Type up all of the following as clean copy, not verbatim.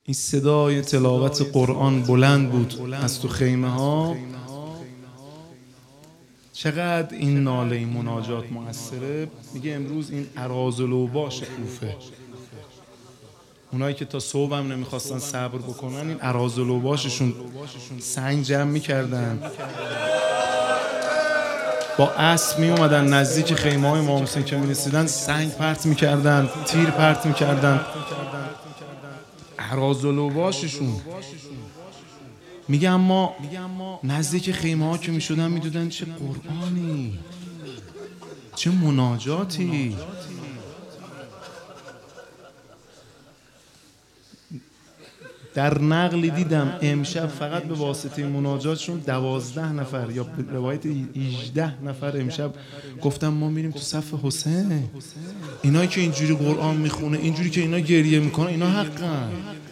این صدای تلاوت قرآن بلند بود از تو خیمه ها. چقدر این ناله، این مناجات مؤثره. میگه امروز این اراذل و باش کوفه، اونایی که تا صبح هم نمیخواستن صبر بکنن، این اراذل و باششون سنگ جمع میکردن، با اسب می اومدن نزدیک خیمه های امام حسین که می رسیدن سنگ پرت میکردن، تیر پرت میکردن. اراذل و باششون. میگه اما نزدیک خیمه ها که می شدن می دیدن چه قرآنی، چه مناجاتی. در نقلی دیدم امشب فقط به واسطه مناجاتشون 12 نفر یا روایت 18 نفر امشب گفتم ما میریم تو صف حسین. اینایی که اینجوری قرآن میخونه، اینجوری که اینا گریه میکنه، اینا حقن.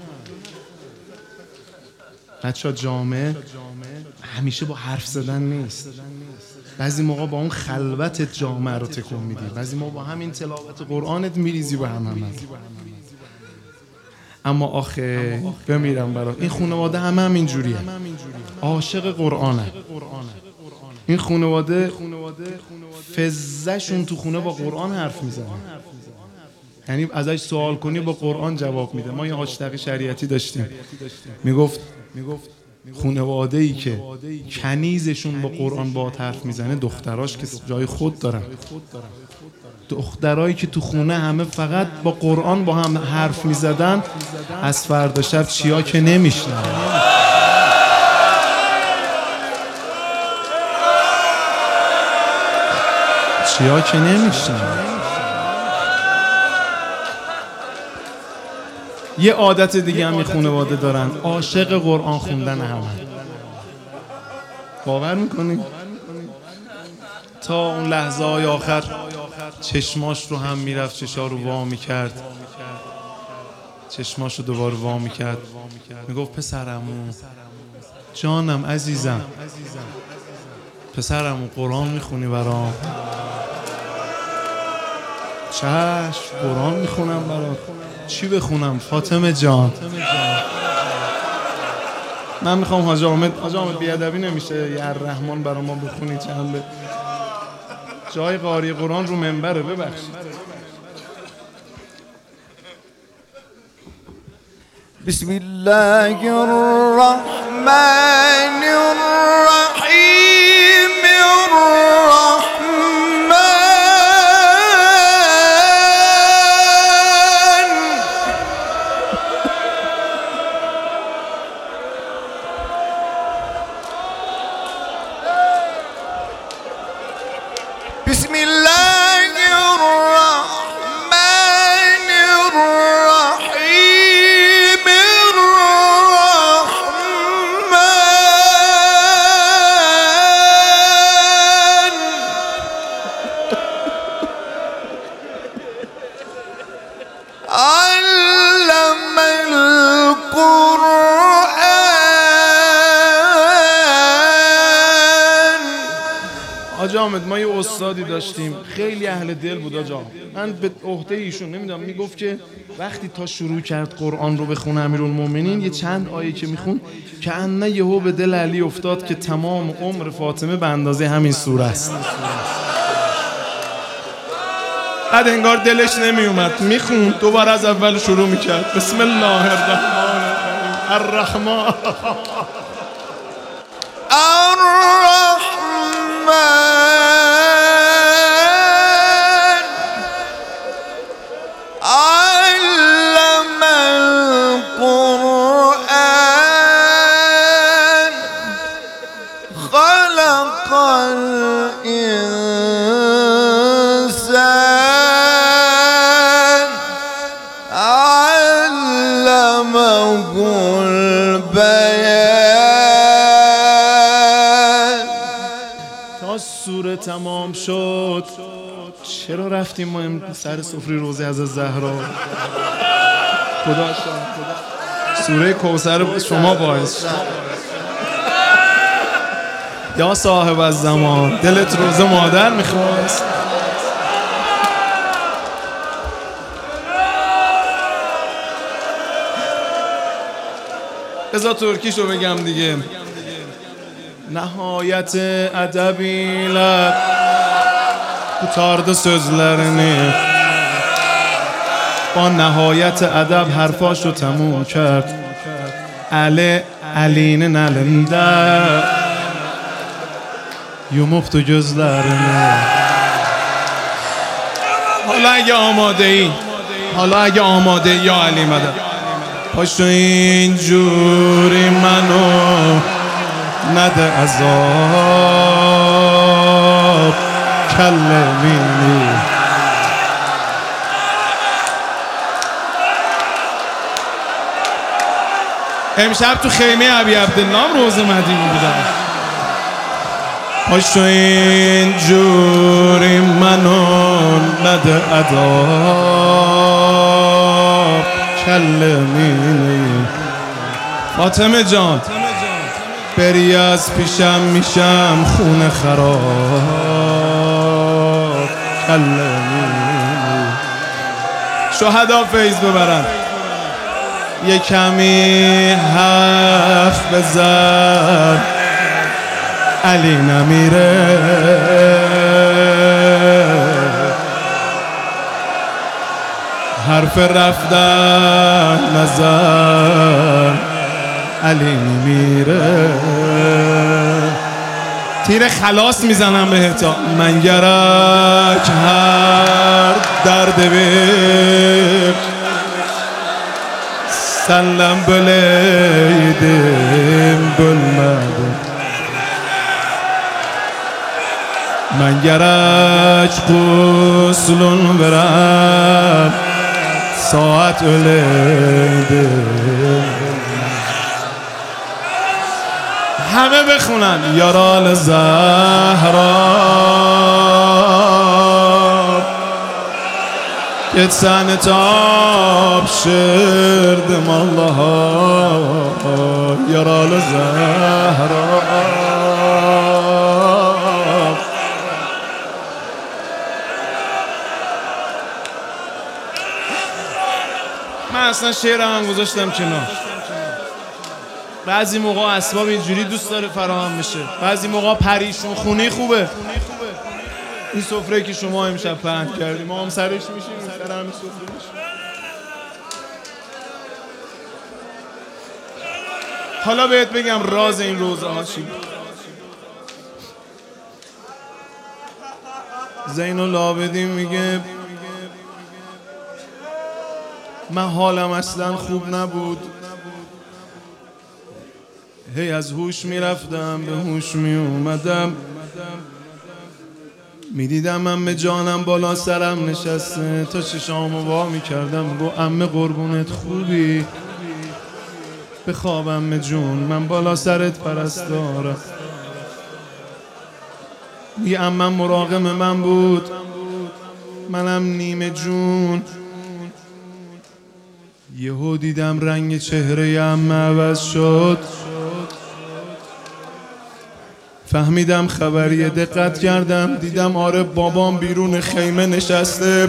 بچه ها جامعه همیشه با حرف زدن نیست. بعضی موقع با اون خلوتت جامعه رو تکون میدی، بعضی موقع با همین تلاوت قرآنت میریزی به هم. اما آخه بمیرم برات، این خانواده هم اینجوریه، عاشق قرآنه. این خانواده فزشون تو خونه با قرآن حرف میزنه، یعنی ازش سوال کنی با قرآن جواب میده. ما یه حاج تقی شریعتی داشتیم، میگفت خانواده‌ای که کنیزشون با قرآن با حرف میزنه دختراش که جای خود دارن. دخترایی که تو خونه همه فقط با قرآن با هم حرف میزدن، از فردا شب چیا که نمیشنن. چیا که نمیشنن. یه عادت دیگه هم خانواده دارن، عاشق قرآن خوندن همه. باور میکنی؟ تا اون لحظه های آخر چشماش رو هم میرفت، چشا رو وا میکرد، چشماش رو دوباره وا میکرد، میگفت پسرمو، جانم، عزیزم، پسرمو قرآن میخونی برام؟ چشم، قرآن میخونم برات. چی بخونم فاطمه جان؟ من میخوام حاج آمد بیادبی نمیشه یه الرحمن برای ما بخونی چند جای قاری قرآن رو منبره، ببخشید. بسم الله الرحمن الرحیم بسم الله الرحمن الرحیم علم القرآن. حاج آمد ما یه استادی داشتیم خیلی اهل دل بود آجا. من به عهده ایشون نمیدونم، میگفت که وقتی تا شروع کرد قرآن رو بخونه امیرالمومنین، یه چند آیه که میخون که انه یهو به دل علی افتاد که تمام عمر فاطمه به اندازه همین سوره است. بعد انگار دلش نمیومد، میخون دوباره از اول شروع میکرد. بسم الله الرحمن الرحیم الرحمن علم القرآن خلق الإنسان علمه البيان. تا سوره تمام شد. چرا رفتیم ما سر سفره روزه از زهرا؟ خدا شد سوره کوثر شما باعث شد. یا صاحب الزمان، دلت روزه مادر میخواست. بذار ترکیشو بگم دیگه. Nəhayət ədəb ilə qutardı sözlərini, با nəhayət ədəb hərfاشو تموم کرد. Əlinin əlində yumubdu gözlərini. حالا اگه آماده ای یا علی مدد پاشو اینجوری منو نده عذاب کلمینی. امشب تو خیمه ابی عبدالله روز مدینی بودم. پاشو اینجوری منو نده عذاب کلمینی. فاطمه جان بری از پیشم میشم خونه خراب کلمینی. شهدا فیض ببرن. یه کمی حرف بزن علی نمیره. حرف رفتن نزن علی نمیره. تیر خلاص میزنم بهتا. من گرک هر درد بیر سلم بلیدیم بلمدیم. من گرک غسلون برم ساعت öyleydim. همه بخونن یارال زهرا geçsene tapşırdım Allah'a yaralı Zehra. من اصلا شعرم گذاشتم کنار. بعضی موقع اسباب اینجوری دوست داره فراهم بشه، بعضی موقع پریشون خونی خوبه. این سفره که شما امشب پهن کردیم ما هم سرش میشیم، سر همین سفره میشیم. حالا بهت بگم راز این روزها چی بود. زین العابدین میگه من حالم اصلا خوب نبود، هی از هوش میرفتم به هوش میومدم، میدیدم من به جانم بالا سرم نشسته، تا چشامو وا میکردم گو عمه قربونت خوبی؟ بخوابم جون من بالا سرت پرستارم. یه عمم مراقب من بود، منم نیمه جون. یهو دیدم رنگ چهره عمه عوض شد، فهمیدم خبریه، دقت کردم دیدم آره بابام بیرون خیمه نشسته،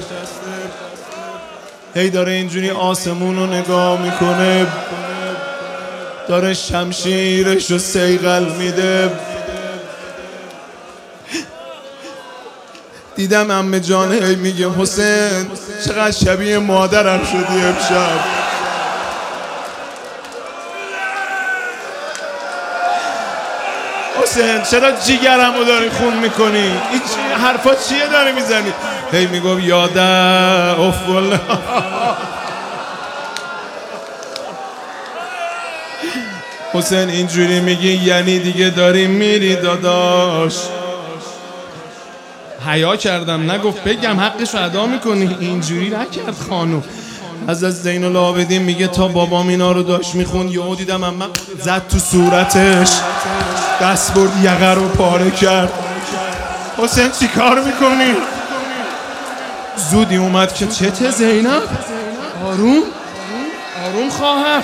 هی داره اینجوری آسمون رو نگاه میکنه، داره شمشیرش رو سیغل میده. دیدم عمه جان هی میگه حسین چقدر شبیه مادرم شدی امشب. حسین چرا جیگرم رو داری خون میکنی؟ این حرفا چیه داری میزنی؟ هی میگم یاده افول. حسین اینجوری میگی یعنی دیگه داری میری داداش. حیا کردم نگفت بگم حقش رو ادا میکنی، اینجوری نکرد خانوم. از زین العابدین میگه تا بابام اینا رو داشت میخوند یهو دیدم اما زد تو صورتش، دست برد یقه رو پاره کرد. حسین چی کار میکنی؟ زودی اومد که چته زینب؟ آروم آروم خواهر.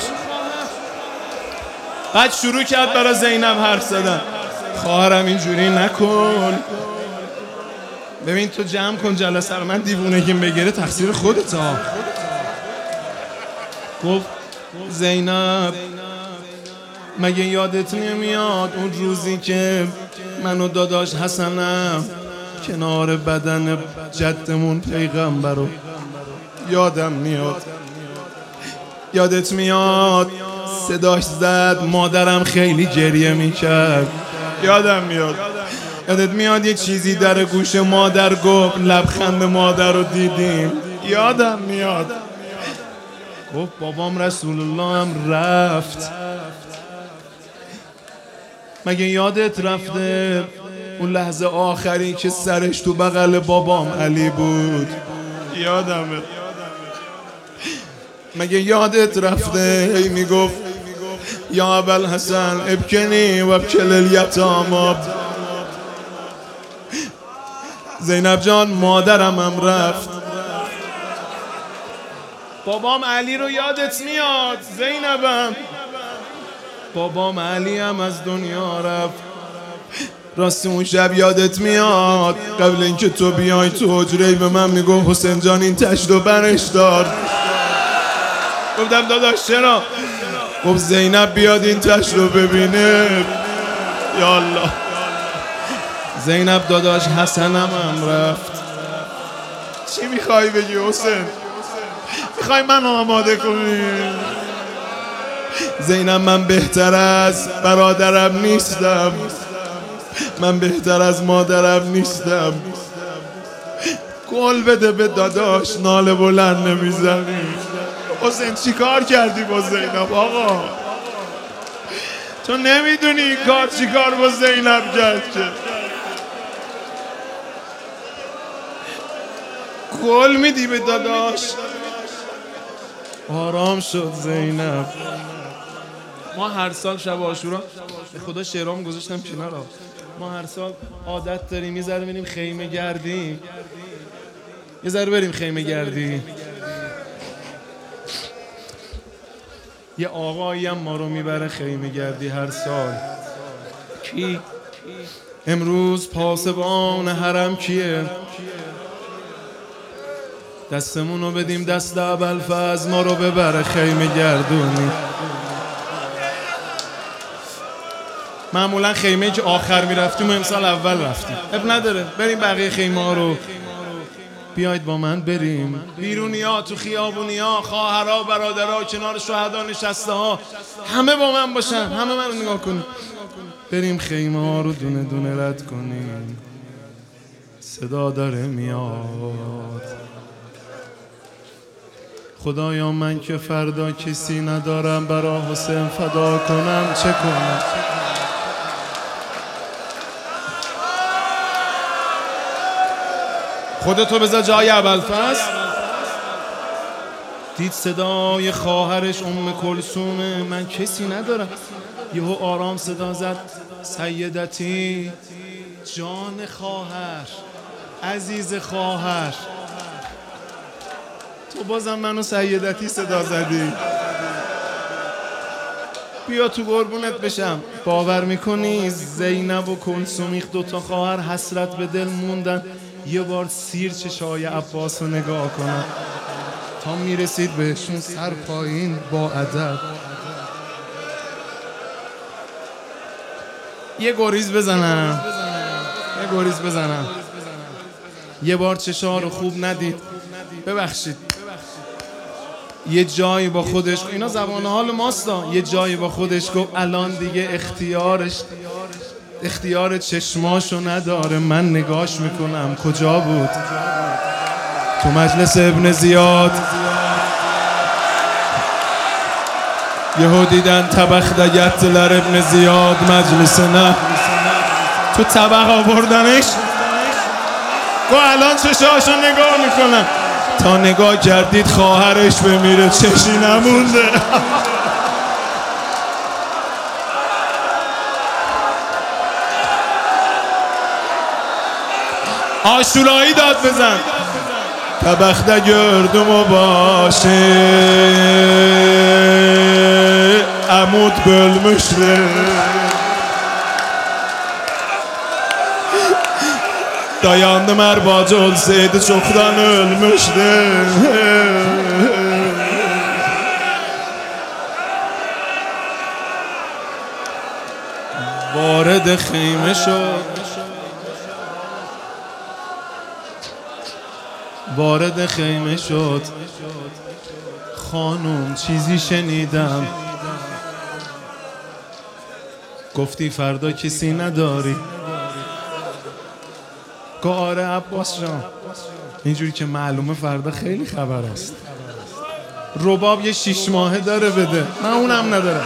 بعد شروع کرد برای زینب حرف زدن. خواهرم اینجوری نکن، ببین تو جمع کن جلسه رو، من دیوونگیم بگیره تقصیر خودت ها. گفت زینب مگه یادت نمیاد اون روزی که من و داداش حسنم کنار بدن جدمون پیغمبر رو یادم میاد. یادت میاد صداش زد مادرم خیلی گریه میکرد. یادم میاد. یادت میاد یه چیزی در گوش مادر گفت، لبخند مادر رو دیدیم. یادم میاد. گفت بابام رسول الله هم رفت. مگه یادت رفته اون لحظه آخری که سرش تو بغل بابام علی بود؟ یادمه. مگه یادت رفته هی میگفت یا ابوالحسن ابکنی و ابکل الیتاما. زینب جان مادرم هم رفت. بابام علی رو یادت میاد زینبم؟ بابام علی هم از دنیا رفت. راستی اون شب یادت میاد قبل اینکه تو بیای تو حجره به من میگفت حسین جان این تشت و برش دار. گفتم داداش چرا؟ گفت زینب بیاد این تشت رو ببینه. یالله. زینب داداش حسنم هم رفت. چی میخوای بگی حسین؟ میخوای من آماده کنی؟ زینب من بهتر از برادرم نیستم، من بهتر از مادرم نیستم. گل بده به داداش، ناله بلند نمیزنی. حسین چی کار کردی با زینب آقا؟ تو نمیدونی این کار چی کار با زینب کرد که گل میدی به داداش. آرام شد زینب. ما هر سال شب عاشورا به خدا شعرام گذاشتم کنار. ما هر سال عادت داریم یه ذره بریم خیمه گردی، یه ذره بریم خیمه گردی. یه آقایی هم ما رو میبره خیمه گردی هر سال. کی؟ امروز پاسبان حرم کیه؟ دستمون رو بدیم دست ابوالفضل ما رو ببره خیمه گردونی. معمولا خیمه‌ای که آخر میرفتیم و امسال اول رفتیم. اب نداره بریم بقیه خیمه ها رو. بیاید با من بریم بیرونیا، تو خیابونیا، خواهرها، برادرها، کنار شهدا نشسته ها، همه با من باشن، همه من رو نگاه کنیم. بریم خیمه ها رو دونه دونه رد کنیم. صدا داره میاد. خدایا من که فردا کسی ندارم برا حسین فدا کنم، چه کنم؟ خودتو بذار جای ابوالفضل. دید صدای خواهرش ام کلثومه، من کسی ندارم. یهو آرام صدا زد سیدتی، جان خواهر، عزیز خواهر. تو بازم منو سیدتی صدا زدی. بیا تو قربونت بشم. باور میکنی زینب و کلثومی دوتا خواهر حسرت به دل موندن یه بار سیر چشای عباس رو نگاه کنن. تا میرسید بهشون سر پایین با ادب یه گریز بزنم، یه گریز بزنم. یه بار چشا رو خوب ندید، ببخشید. یه جایی با خودش، اینا زبان حال ماستا، یه جایی با خودش گفت الان دیگه اختیار چشماشو نداره، من نگاش میکنم. کجا بود؟ تو مجلس ابن زیاد. یهو دیدن طبخ دگتلر ابن زیاد مجلس نه، تو طبق آوردنش. گو الان چشاشو نگاه میکنم. تا نگاه کردید خواهرش بمیره چشی نمونده. آشورایی داد بزن. طبخته گردم باشه عمود bölmüştü. Dayandım erbacı olsaydı çoktan ölmüştü. وارد خیمه شد، وارد خیمه شد. خانم چیزی شنیدم، گفتی فردا کسی نداری؟ گفت آره عباس جان، اینجوری که معلومه فردا خیلی خبر است. رباب یه 6 ماهه داره بده، من اونم ندارم.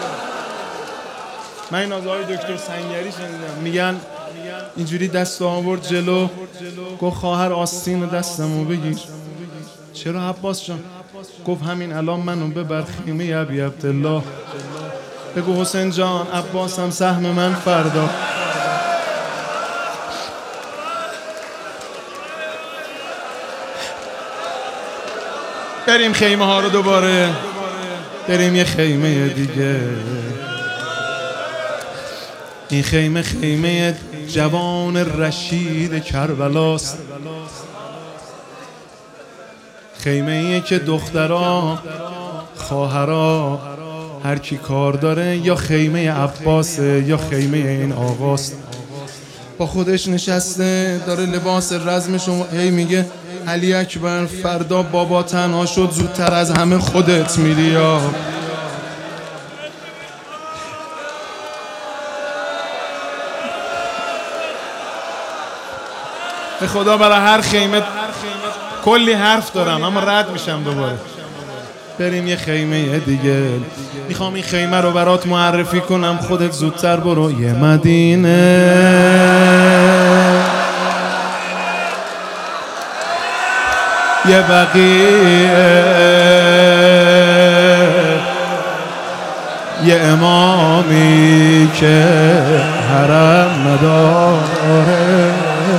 من این از آقای دکتر سنگری شنیدم، میگن اینجوری دست آورد جلو، گفت خواهر آستین دستمو بگیر. چرا عباس جان؟ گفت همین الان منو ببر خیمه ابی عبدالله، بگو حسین جان عباس هم سهم من فردا. بریم خیمه ها رو دوباره، بریم یه خیمه دیگه. این خیمه خیمه جوان رشید کربلاست. خیمه ایه که دخترها خواهرها هر کی کار داره یا خیمه عباسه یا خیمه این آقاست. با خودش نشسته داره لباس رزمشو هی میگه علی اکبر فردا بابا تنها شد زودتر از همه خودت میری یا به خدا. برای هر خیمه کلی حرف دارم اما رد میشم دوباره. بریم یه خیمه دیگه. میخوام این خیمه رو برات معرفی کنم، خودت زودتر برو. یه مدینه یه بقیه یه امامی که حرم نداره.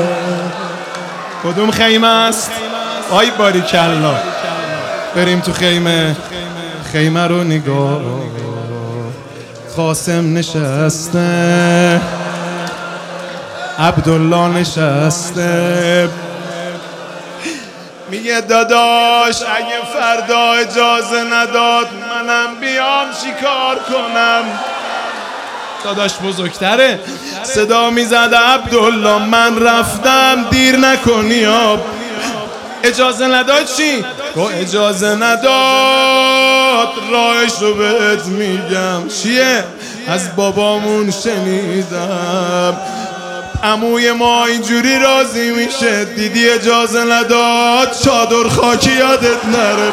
کدوم خیمه است؟ آی باریکلا. بریم تو خیمه. خیمه رو نگاه، قاسم نشسته، عبدالله نشسته. میگه داداش اگه فردا اجازه نداد منم بیام چیکار کنم؟ داداش بزرگتره. صدا میزد عبدالله من رفتم دیر نکنی آب. اجازه نداد چی؟ گفت اجازه نداد راهش رو بهت میگم. چیه؟ از بابامون شنیدم عموی ما اینجوری راضی میشه، دیدی اجازه نداد چادر خاکی یادت نره.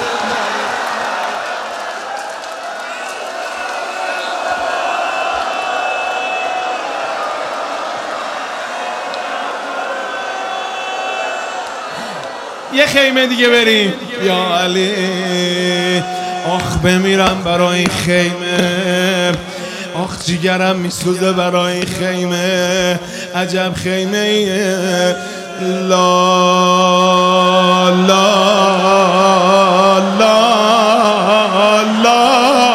یه خیمه دیگه بریم. یا علی آخ بمیرم برای این خیمه، آخ جیگرم میسوزه برای این خیمه. عجب خیمه ایه. لا لا لا لا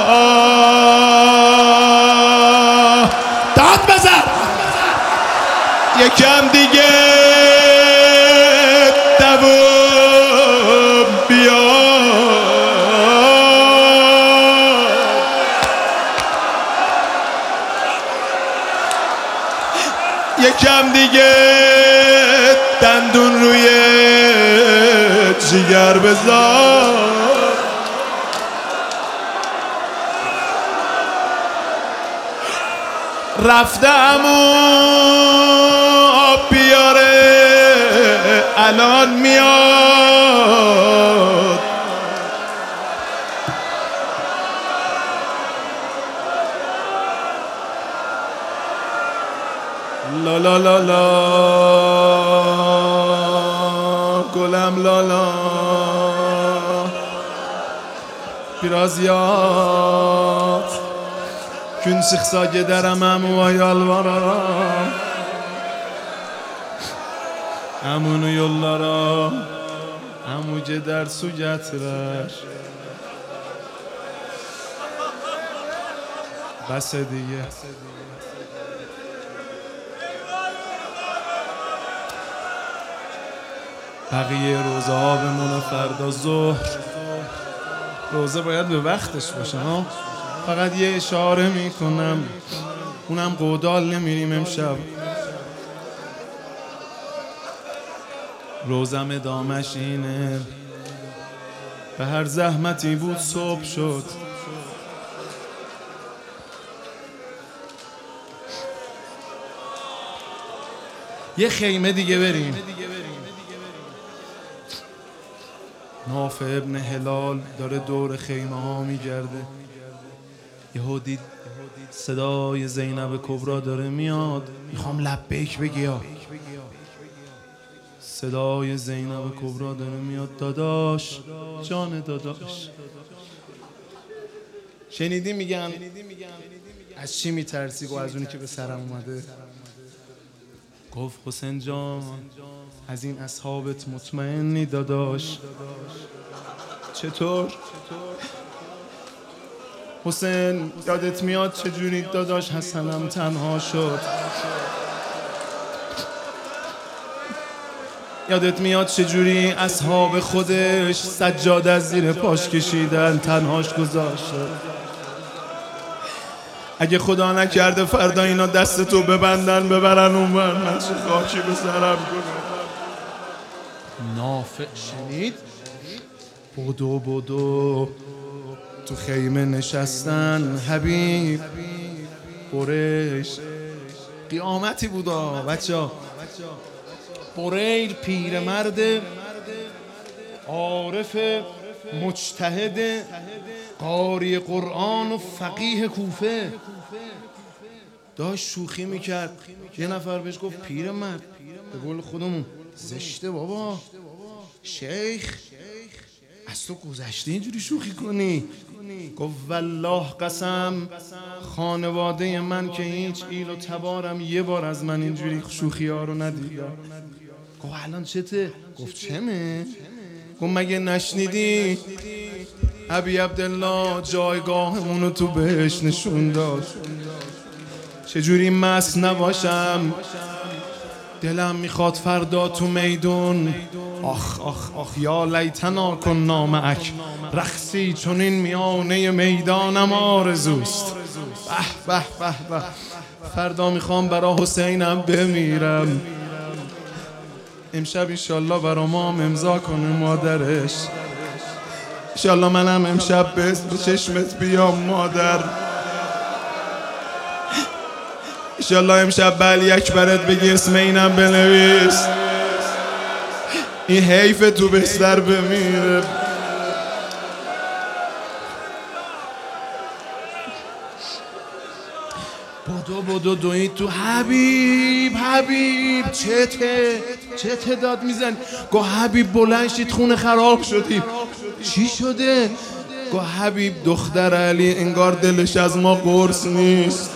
داد بزن یکم دیگه دوم بیا. یکم دیگه دندون روی جگر بذار. رفتم آب بیاره الان میاد. لا لا لا لا گلم لالا Biraz gün çıksa gideremem o yalvararım. Amunu yollara amu gider su getirer. بس دیگه بقیه روزه ها بمونه فردا ظهر. روزه باید به وقتش باشه ها. فقط یه اشاره میکنم اونم قودال نمیریم امشب. روزم ادامش اینه، به هر زحمتی بود صبح شد. یه خیمه دیگه بریم. نافع ابن هلال داره دور خیمه ها میگرده. یهو دید صدای زینب کبرا داره میاد. میخوام لبیک بگی ها. صدای زینب کبرا داره میاد. داداش، جان داداش. شنیدی میگن از چی میترسی؟ گو از اونی که به سرم اومده. گفت حسین جان از این اصحابت مطمئنی داداش؟ چطور؟ حسین یادت میاد چجوری داداش حسنم تنها شد؟ یادت میاد چجوری اصحاب خودش سجاده از زیر پاش کشیدن تنهاش گذاشت؟ اگه خدا نکرده فردا اینا دستتو ببندن ببرن اونور، من چه خاکی به سرم کنم. نافع شنید؟ بدو تو خیمه نشستن. حبیب قریش قیامتی بودا بچه. قریل پیرمرد عارف مجتهد قاری قرآن و فقیه کوفه داشت شوخی میکرد. یه نفر بهش گفت پیرمرد، به قول خودمون زشته بابا، شیخ از تو گذشته اینجوری شوخی کنی؟ گفت والله قسم خانواده من که هیچ ایل و تبارم یه بار از من اینجوری شوخی ها رو ندیدم. گفت الان چته؟ گفت چمه؟ گفت مگه نشنیدی ابی عبدالله جایگاهمونو تو بهش نشون داد؟ چجوری مست نباشم؟ دلم میخواد فردا تو میدون آخ آخ آخ یا لیتنا کنا معک رقصی چون این میانه میدانم آرزوست. به به به به فردا میخوام برا حسینم بمیرم. امشب انشالله برا مام امضا کنه مادرش. انشالله منم امشب به چشمت بیام مادر. انشالله امشب به علی اکبرت بگی اسم اینم بنویس. این حیف تو بستر بمیره. بدو دوید تو. حبیب چه تعداد میزن؟ گو حبیب بلند شید خونه خراب شدیم. چی شده؟ گو حبیب دختر علی انگار دلش از ما قرص نیست.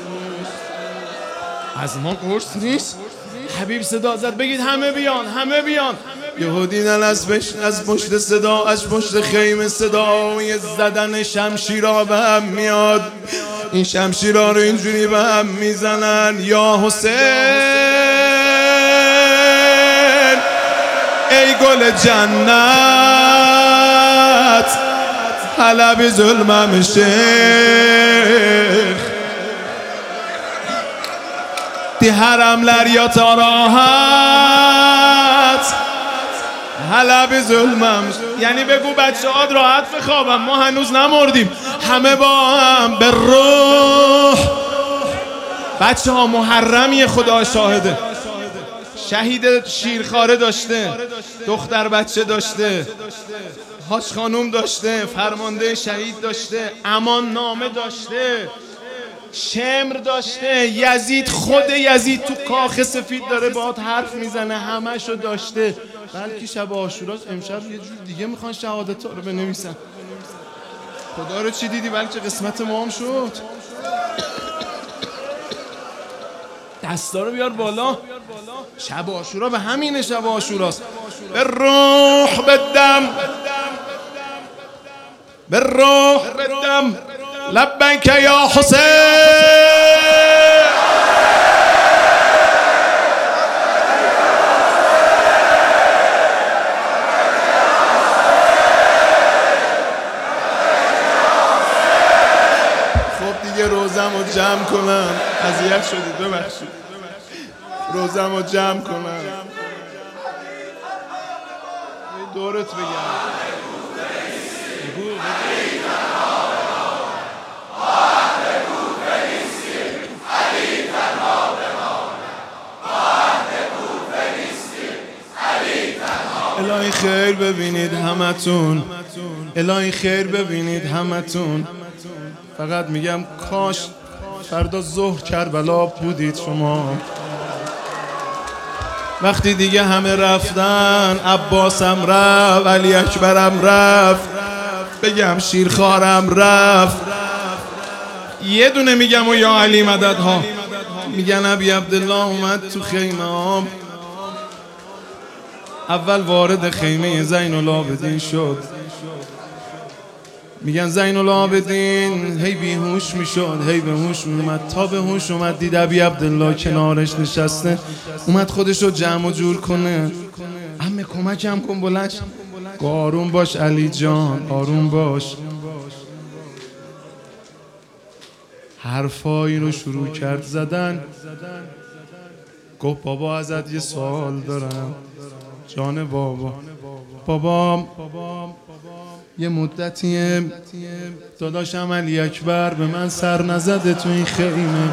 از ما قرص نیست؟ حبیب صدا زد بگید همه بیان همه بیان. یهو دیدن از پشت صدا، از پشت خیمه صدای زدن شمشیرها به هم میاد. این شمشیرها رو اینجوری به هم میزنن. یا حسین ای گل جنت حلب ظلمم شیخ دی حرمler yata راحت حلب ظلمم. یعنی بگو بچه هات راحت بخوابم، ما هنوز نمردیم، همه با هم به روح. بچه ها محرمیه، خدا شاهده. شهید شیرخواره داشته، دختر بچه داشته، حاج خانوم داشته، فرمانده شهید داشته، امان نامه داشته، شمر داشته، یزید خود یزید تو کاخ سفید داره باهات حرف میزنه، همشو داشته. بلکه شب عاشوراست، امشب یه جور دیگه میخوان شهادت رو بنویسن. خدا رو چی دیدی؟ بلکه قسمت ما هم شد. دستا رو بیار بالا. شب عاشورا به همینه، شب عاشوراست. به روح بدم، به روح بدم لبیک یا حسین. خب دیگه روزم رو جمع کنم. اذیت شدید ببخشید. روزمو جمع کنم دورت بگم. الهی خیر ببینید همتون، الهی خیر ببینید همتون. فقط میگم کاش فردا ظهر کربلا بودید شما. وقتی دیگه همه رفتن، عباسم رفت، علی اکبرم رفت، بگم شیرخوارم رفت، یه دونه میگم و یا علی مددها. میگن ابی عبدالله اومد تو خیمه ها، اول وارد خیمه زین العابدین شد. میگن زین العابدین هی بیهوش میشد، هی به هوش میومد، تا به هوش اومد دید ابی عبدالله کنارش نشسته. اومد خودش رو جمع و جور کنه. عمه کمکم کن بلند. آروم باش علی جان، آروم باش. حرفایی رو شروع کرد زدن. گفت بابا ازت یه سوال دارم. جان بابا. بابا یه مدتیه داداشم علی اکبر به من سر نزده تو این خیمه.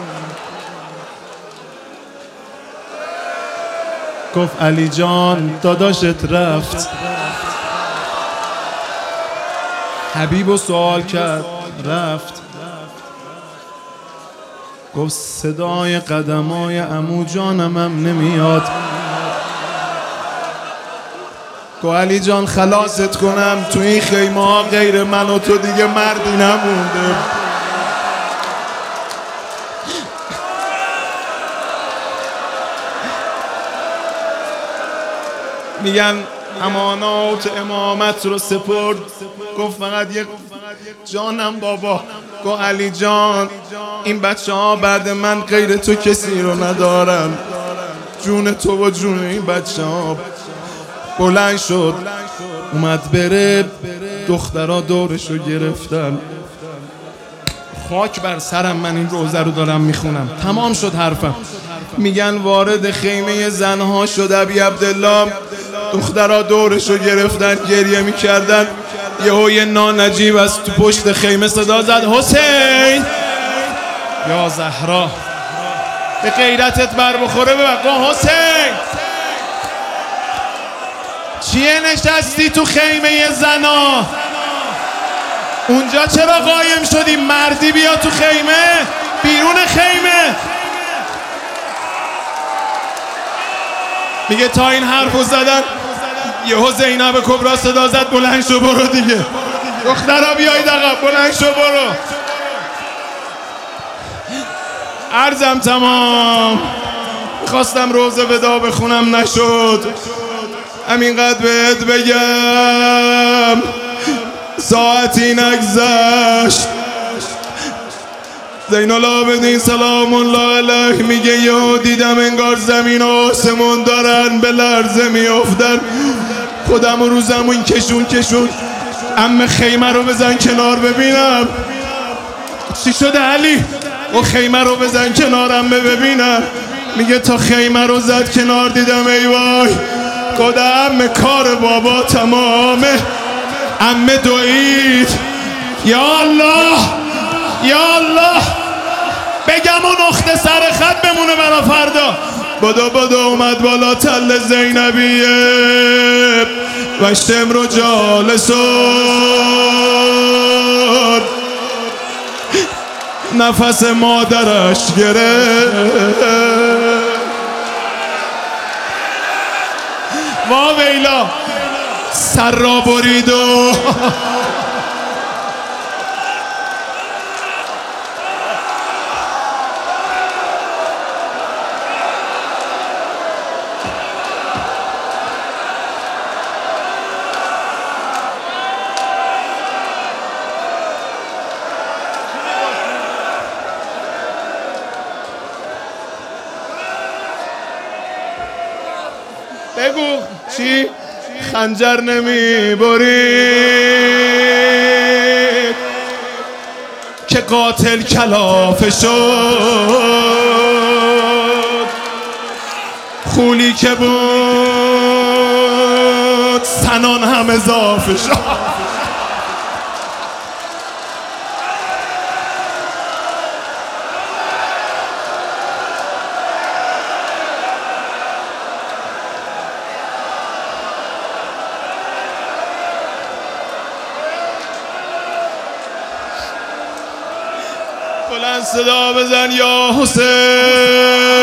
گفت علی جان داداشت رفت. حبیبو سوال کرد رفت. گفت صدای قدمای عمو جانم هم نمیاد. گفت علی جان خلاصت کنم تو این خیمه ها غیر من و تو دیگه مردی نمونده. میگن امانات امامت رو سپرد. گفت فقط یک جانم بابا. گفت علی جان این بچه ها بعد من غیر تو کسی رو ندارن، جون تو و جون این بچه ها. بلند شد اومد بره، دخترها دورش رو گرفتن. خاک بر سرم، من این روزه رو دارم میخونم. تمام شد حرفم. میگن وارد خیمه زنها شد ابی عبدالله. دخترها دورش رو گرفتن گریه میکردن. یهو یه نانجیب از تو پشت خیمه صدا زد حسین یا زهرا. به غیرتت بر بخوره ببقا حسین چیه نشستی تو خیمه زنا؟ اونجا چرا قایم شدی؟ مردی بیا تو خیمه، بیرون خیمه. میگه تا این حرفو زدن یهو زینب کبرا صدا زد بلند شو برو دیگه. دخترها بیایید عقب، بلند شو برو. عرضم تمام. خواستم روزه ودا بخونم نشد. همینقدر بهت بگم ساعتی نگذشت. زین العابدین سلام الله علیه میگه یهو دیدم انگار زمین و آسمون دارن به لرزه میافتن. خودم رو زمین کشون. عمه خیمه رو بزن کنار ببینم. چی شده علی؟ و خیمه رو بزن کنارم ببینم. میگه تا خیمه رو زد کنار دیدم ای وای خدا عمه کار بابا تمامه. عمه دوید. یا الله یا الله. بگم اون اخت سر خط بمونه برا فردا. بدو اومد بالا تل زینبیه و شمر جالسون. نفس مادرش گرفت. وا ویلا سر را برید و بگو چی؟ خنجر نمی برید که قاتل کلافه شد، خولی که بود سنان هم اضافه شد. بلند صدا بزن یا حسین.